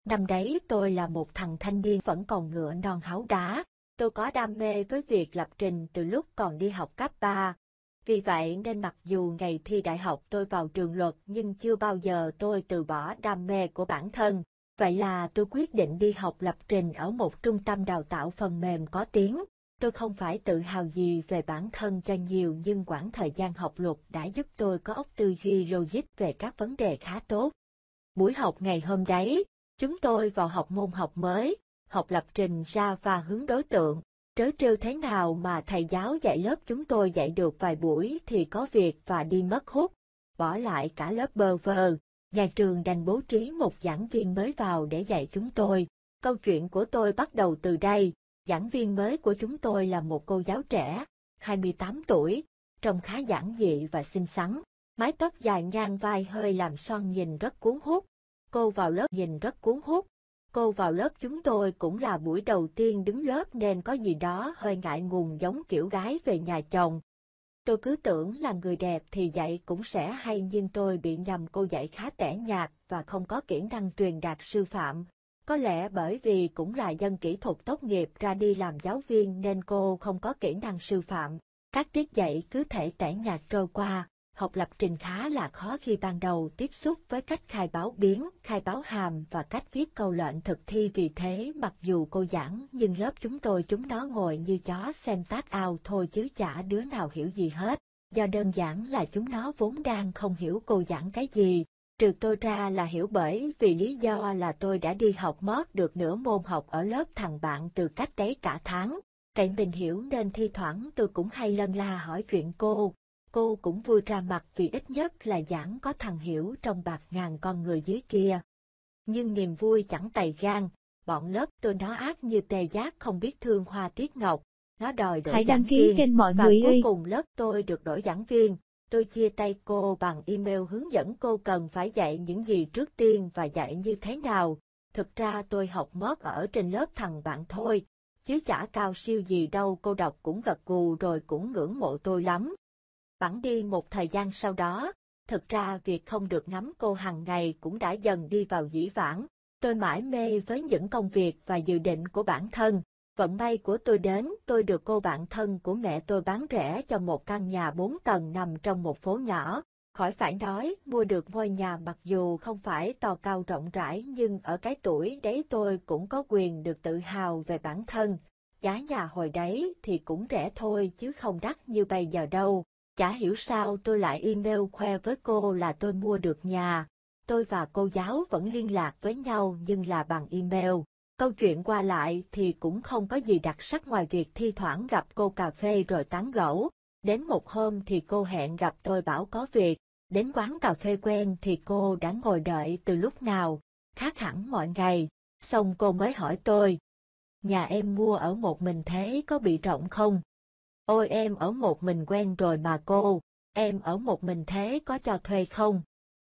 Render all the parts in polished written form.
Năm đấy tôi là một thằng thanh niên vẫn còn ngựa non háu đá. Tôi có đam mê với việc lập trình từ lúc còn đi học cấp 3. Vì vậy nên mặc dù ngày thi đại học tôi vào trường luật nhưng chưa bao giờ tôi từ bỏ đam mê của bản thân. Vậy là tôi quyết định đi học lập trình ở một trung tâm đào tạo phần mềm có tiếng. Tôi không phải tự hào gì về bản thân cho nhiều nhưng quãng thời gian học luật đã giúp tôi có óc tư duy logic về các vấn đề khá tốt. Buổi học ngày hôm đấy, chúng tôi vào học môn học mới, học lập trình Java hướng đối tượng. Trớ trêu thế nào mà thầy giáo dạy lớp chúng tôi dạy được vài buổi thì có việc và đi mất hút, bỏ lại cả lớp bơ vơ. Nhà trường đành bố trí một giảng viên mới vào để dạy chúng tôi. Câu chuyện của tôi bắt đầu từ đây. Giảng viên mới của chúng tôi là một cô giáo trẻ, 28 tuổi, trông khá giản dị và xinh xắn. Mái tóc dài ngang vai hơi làm son nhìn rất cuốn hút. Cô vào lớp nhìn rất cuốn hút. Cô vào lớp chúng tôi cũng là buổi đầu tiên đứng lớp nên có gì đó hơi ngại ngùng giống kiểu gái về nhà chồng. Tôi cứ tưởng là người đẹp thì dạy cũng sẽ hay nhưng tôi bị nhầm cô dạy khá tẻ nhạt và không có kỹ năng truyền đạt sư phạm. Có lẽ bởi vì cũng là dân kỹ thuật tốt nghiệp ra đi làm giáo viên nên cô không có kỹ năng sư phạm. Các tiết dạy cứ thể tẻ nhạt trôi qua. Học lập trình khá là khó khi ban đầu tiếp xúc với cách khai báo biến, khai báo hàm và cách viết câu lệnh thực thi vì thế mặc dù cô giảng nhưng lớp chúng nó ngồi như chó xem tác ao thôi chứ chả đứa nào hiểu gì hết. Do đơn giản là chúng nó vốn đang không hiểu cô giảng cái gì, trừ tôi ra là hiểu bởi vì lý do là tôi đã đi học mót được nửa môn học ở lớp thằng bạn từ cách đấy cả tháng. Cậy mình hiểu nên thi thoảng tôi cũng hay lân la hỏi chuyện cô. Cô cũng vui ra mặt vì ít nhất là giảng có thằng hiểu trong bạt ngàn con người dưới kia. Nhưng niềm vui chẳng tày gan, bọn lớp tôi nó ác như tê giác không biết thương Hoa Tiết Ngọc, nó đòi đổi Hãy giảng đăng ký viên, kênh mọi và người cuối ơi. cùng lớp tôi được đổi giảng viên. Tôi chia tay cô bằng email hướng dẫn cô cần phải dạy những gì trước tiên và dạy như thế nào. Thực ra tôi học mót ở trên lớp thằng bạn thôi, chứ chả cao siêu gì đâu. Cô đọc cũng gật gù rồi cũng ngưỡng mộ tôi lắm. Bẵng đi một thời gian sau đó, thực ra việc không được ngắm cô hàng ngày cũng đã dần đi vào dĩ vãng. Tôi mải mê với những công việc và dự định của bản thân. Vận may của tôi đến, tôi được cô bạn thân của mẹ tôi bán rẻ cho một căn nhà 4 tầng nằm trong một phố nhỏ. Khỏi phải nói, mua được ngôi nhà mặc dù không phải to cao rộng rãi nhưng ở cái tuổi đấy tôi cũng có quyền được tự hào về bản thân. Giá nhà hồi đấy thì cũng rẻ thôi chứ không đắt như bây giờ đâu. Chả hiểu sao tôi lại email khoe với cô là tôi mua được nhà. Tôi và cô giáo vẫn liên lạc với nhau nhưng là bằng email. Câu chuyện qua lại thì cũng không có gì đặc sắc ngoài việc thi thoảng gặp cô cà phê rồi tán gẫu. Đến một hôm thì cô hẹn gặp tôi bảo có việc. Đến quán cà phê quen thì cô đã ngồi đợi từ lúc nào, khác hẳn mọi ngày. Xong cô mới hỏi tôi, nhà em mua ở một mình thế có bị rộng không? Ôi em ở một mình quen rồi mà cô, em ở một mình thế có cho thuê không?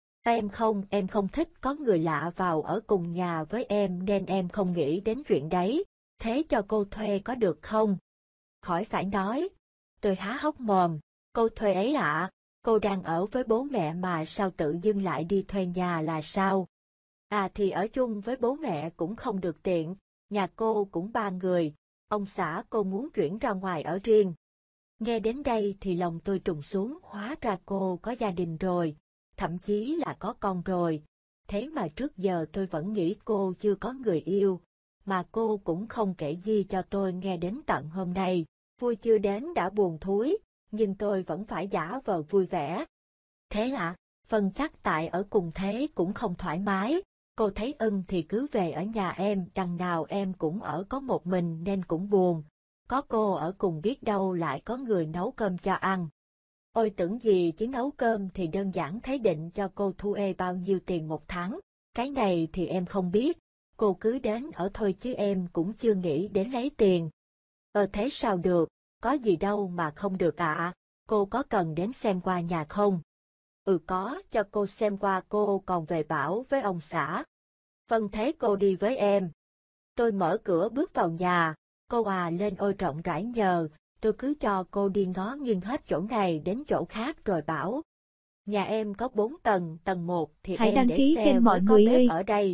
Em không thích có người lạ vào ở cùng nhà với em nên em không nghĩ đến chuyện đấy, thế cho cô thuê có được không? Khỏi phải nói, tôi há hốc mồm, cô thuê ấy ạ, cô đang ở với bố mẹ mà sao tự dưng lại đi thuê nhà là sao? À thì ở chung với bố mẹ cũng không được tiện, nhà cô cũng 3 người, ông xã cô muốn chuyển ra ngoài ở riêng. Nghe đến đây thì lòng tôi trùng xuống, hóa ra cô có gia đình rồi, thậm chí là có con rồi. Thế mà trước giờ tôi vẫn nghĩ cô chưa có người yêu, mà cô cũng không kể gì cho tôi nghe đến tận hôm nay. Vui chưa đến đã buồn thúi, nhưng tôi vẫn phải giả vờ vui vẻ. Thế ạ, phần chắc tại ở cùng thế cũng không thoải mái. Cô thấy ưng thì cứ về ở nhà em, đằng nào em cũng ở có một mình nên cũng buồn. Có cô ở cùng biết đâu lại có người nấu cơm cho ăn. Ôi tưởng gì chứ nấu cơm thì đơn giản thấy định cho cô thuê bao nhiêu tiền một tháng. Cái này thì em không biết, cô cứ đến ở thôi chứ em cũng chưa nghĩ đến lấy tiền. Thế sao được, có gì đâu mà không được ạ, cô có cần đến xem qua nhà không? Có, cho cô xem qua cô còn về bảo với ông xã. Vâng thế cô đi với em. Tôi mở cửa bước vào nhà, cô lên ôi rộng rãi nhờ, tôi cứ cho cô đi ngó nghiêng hết chỗ này đến chỗ khác rồi bảo. Nhà em có 4 tầng, tầng 1 thì Hãy em đăng để ký xe kênh với mọi có người bếp ơi. ở đây.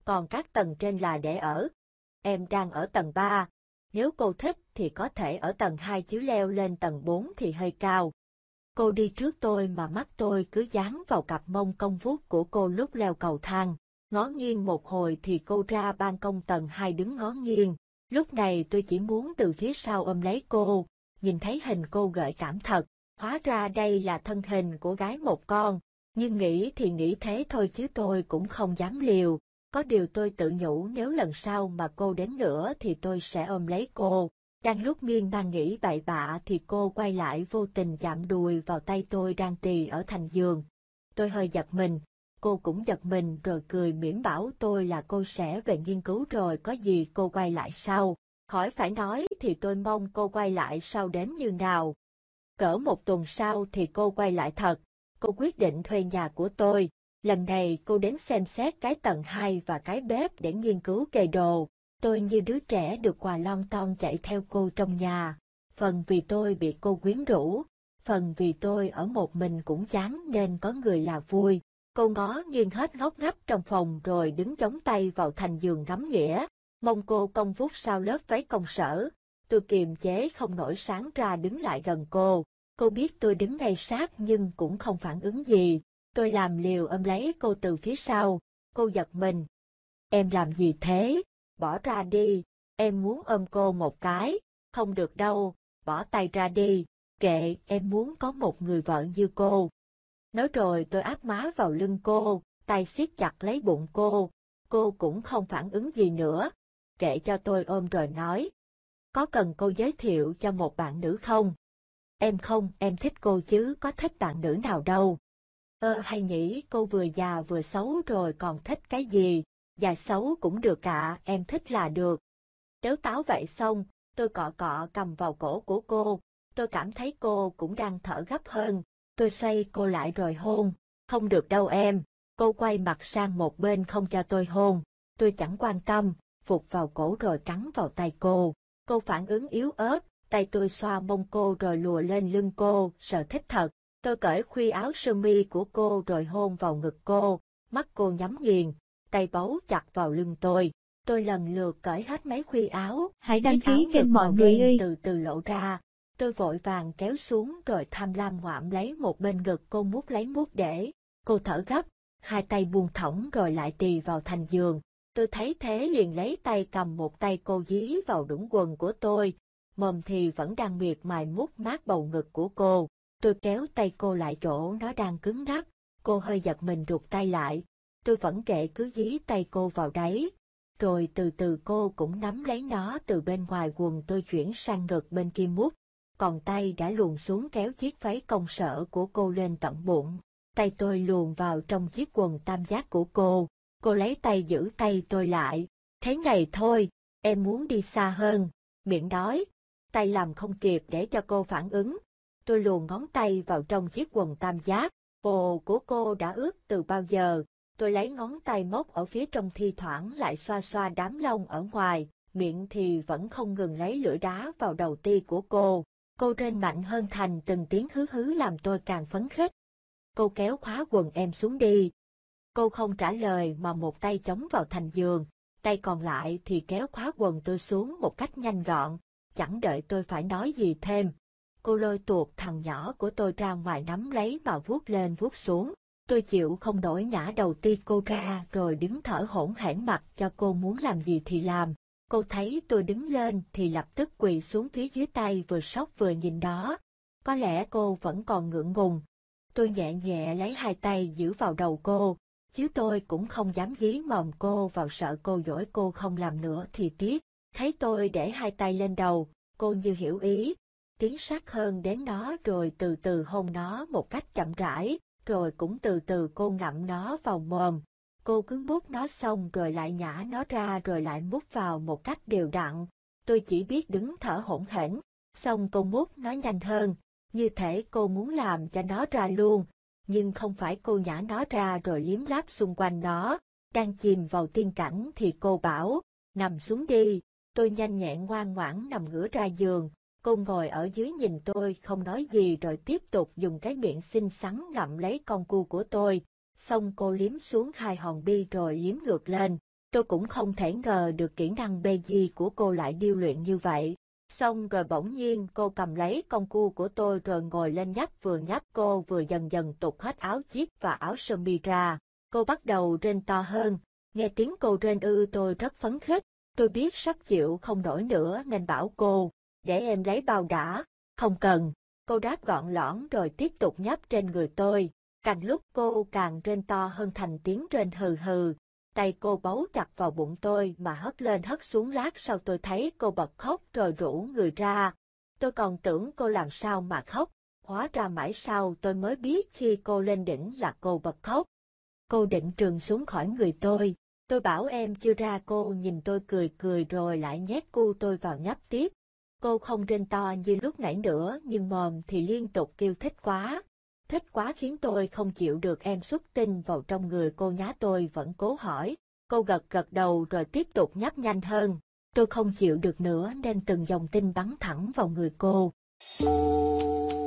còn các tầng trên là để ở. Em đang ở tầng 3. Nếu cô thích thì có thể ở tầng 2 chứ leo lên tầng 4 thì hơi cao. Cô đi trước tôi mà mắt tôi cứ dán vào cặp mông cong vuốt của cô lúc leo cầu thang. Ngó nghiêng một hồi thì cô ra ban công tầng 2 đứng ngó nghiêng. Lúc này tôi chỉ muốn từ phía sau ôm lấy cô, nhìn thấy hình cô gợi cảm thật. Hóa ra đây là thân hình của gái một con, nhưng nghĩ thì nghĩ thế thôi chứ tôi cũng không dám liều. Có điều tôi tự nhủ nếu lần sau mà cô đến nữa thì tôi sẽ ôm lấy cô. Đang lúc miên man nghĩ bậy bạ thì cô quay lại vô tình chạm đùi vào tay tôi đang tì ở thành giường. Tôi hơi giật mình, cô cũng giật mình rồi cười mỉm bảo tôi là cô sẽ về nghiên cứu rồi có gì cô quay lại sau. Khỏi phải nói thì tôi mong cô quay lại sau đến như nào. Cỡ một tuần sau thì cô quay lại thật, cô quyết định thuê nhà của tôi. Lần này cô đến xem xét cái tầng 2 và cái bếp để nghiên cứu kê đồ. Tôi như đứa trẻ được quà lon ton chạy theo cô trong nhà. Phần vì tôi bị cô quyến rũ, phần vì tôi ở một mình cũng chán nên có người là vui. Cô ngó nghiêng hết ngóc ngách trong phòng rồi đứng chống tay vào thành giường ngắm nghĩa. Mong cô cong vuốt sau lớp váy công sở. Tôi kiềm chế không nổi sáng ra đứng lại gần cô. Cô biết tôi đứng ngay sát nhưng cũng không phản ứng gì. Tôi làm liều ôm lấy cô từ phía sau. Cô giật mình. Em làm gì thế? Bỏ ra đi. Em muốn ôm cô một cái. Không được đâu. Bỏ tay ra đi. Kệ, em muốn có một người vợ như cô. Nói rồi tôi áp má vào lưng cô, tay siết chặt lấy bụng cô. Cô cũng không phản ứng gì nữa. Kệ cho tôi ôm rồi nói. Có cần cô giới thiệu cho một bạn nữ không? Em không, em thích cô chứ có thích bạn nữ nào đâu. Hay nhỉ, cô vừa già vừa xấu rồi còn thích cái gì? Già xấu cũng được cả, em thích là được. Tếu táo vậy xong, tôi cọ cọ cầm vào cổ của cô. Tôi cảm thấy cô cũng đang thở gấp hơn. Tôi xoay cô lại rồi hôn. Không được đâu em. Cô quay mặt sang một bên không cho tôi hôn. Tôi chẳng quan tâm, phục vào cổ rồi cắn vào tay cô. Cô phản ứng yếu ớt, tay tôi xoa mông cô rồi lùa lên lưng cô, sợ thích thật. Tôi cởi khuy áo sơ mi của cô rồi hôn vào ngực cô, mắt cô nhắm nghiền, tay bấu chặt vào lưng tôi. Tôi lần lượt cởi hết mấy khuy áo, Hãy đăng chiếc áo ký ngực kênh mọi màu người đen ơi. từ từ lộ ra. Tôi vội vàng kéo xuống rồi tham lam ngoạm lấy một bên ngực cô mút lấy mút để. Cô thở gấp, hai tay buông thõng rồi lại tì vào thành giường. Tôi thấy thế liền lấy tay cầm một tay cô dí vào đũng quần của tôi, mồm thì vẫn đang miệt mài mút mát bầu ngực của cô. Tôi kéo tay cô lại chỗ nó đang cứng ngắc, cô hơi giật mình rụt tay lại. Tôi vẫn kệ cứ dí tay cô vào đấy. Rồi từ từ cô cũng nắm lấy nó từ bên ngoài quần tôi chuyển sang ngực bên kia mút. Còn tay đã luồn xuống kéo chiếc váy công sở của cô lên tận bụng. Tay tôi luồn vào trong chiếc quần tam giác của cô. Cô lấy tay giữ tay tôi lại. Thế này thôi, em muốn đi xa hơn. Miệng nói. Tay làm không kịp để cho cô phản ứng. Tôi luồn ngón tay vào trong chiếc quần tam giác. Ồ của cô đã ướt từ bao giờ. Tôi lấy ngón tay móc ở phía trong thi thoảng lại xoa xoa đám lông ở ngoài. Miệng thì vẫn không ngừng lấy lưỡi đá vào đầu ti của cô. Cô rên mạnh hơn thành từng tiếng hứ hứ làm tôi càng phấn khích. Cô kéo khóa quần em xuống đi. Cô không trả lời mà một tay chống vào thành giường, tay còn lại thì kéo khóa quần tôi xuống một cách nhanh gọn, chẳng đợi tôi phải nói gì thêm. Cô lôi tuột thằng nhỏ của tôi ra ngoài nắm lấy mà vuốt lên vuốt xuống. Tôi chịu không nổi nhả đầu ti cô ra rồi đứng thở hổn hển mặc cho cô muốn làm gì thì làm. Cô thấy tôi đứng lên thì lập tức quỳ xuống phía dưới tay vừa sóc vừa nhìn đó. Có lẽ cô vẫn còn ngượng ngùng. Tôi nhẹ nhẹ lấy hai tay giữ vào đầu cô, chứ tôi cũng không dám dí mồm cô vào sợ cô dỗi cô không làm nữa thì tiếc. Thấy tôi để hai tay lên đầu, cô như hiểu ý, tiến sát hơn đến nó rồi từ từ hôn nó một cách chậm rãi, rồi cũng từ từ cô ngậm nó vào mồm. Cô cứ mút nó xong rồi lại nhả nó ra rồi lại mút vào một cách đều đặn. Tôi chỉ biết đứng thở hổn hển, xong cô mút nó nhanh hơn, như thể cô muốn làm cho nó ra luôn. Nhưng không phải cô nhả nó ra rồi liếm láp xung quanh nó. Đang chìm vào tiên cảnh thì cô bảo, nằm xuống đi. Tôi nhanh nhẹn ngoan ngoãn nằm ngửa ra giường. Cô ngồi ở dưới nhìn tôi không nói gì rồi tiếp tục dùng cái miệng xinh xắn ngậm lấy con cu của tôi. Xong cô liếm xuống hai hòn bi rồi liếm ngược lên. Tôi cũng không thể ngờ được kỹ năng bê di của cô lại điêu luyện như vậy. Xong rồi bỗng nhiên cô cầm lấy con cua của tôi rồi ngồi lên nhấp cô vừa dần dần tụt hết áo chiếc và áo sơ mi ra. Cô bắt đầu rên to hơn, nghe tiếng cô rên tôi rất phấn khích. Tôi biết sắp chịu không nổi nữa nên bảo cô, để em lấy bao đã. Không cần, cô đáp gọn lõn rồi tiếp tục nhấp trên người tôi. Càng lúc cô càng rên to hơn thành tiếng rên hừ hừ. Tay cô bấu chặt vào bụng tôi mà hất lên hất xuống, lát sau tôi thấy cô bật khóc rồi rũ người ra. Tôi còn tưởng cô làm sao mà khóc, hóa ra mãi sau tôi mới biết khi cô lên đỉnh là cô bật khóc. Cô định trườn xuống khỏi người tôi bảo em chưa ra, cô nhìn tôi cười cười rồi lại nhét cu tôi vào nhấp tiếp. Cô không rên to như lúc nãy nữa nhưng mồm thì liên tục kêu thích quá. Thích quá khiến tôi không chịu được, em xuất tinh vào trong người cô nhá. Tôi vẫn cố hỏi. Cô gật gật đầu rồi tiếp tục nhấp nhanh hơn. Tôi không chịu được nữa nên từng dòng tinh bắn thẳng vào người cô.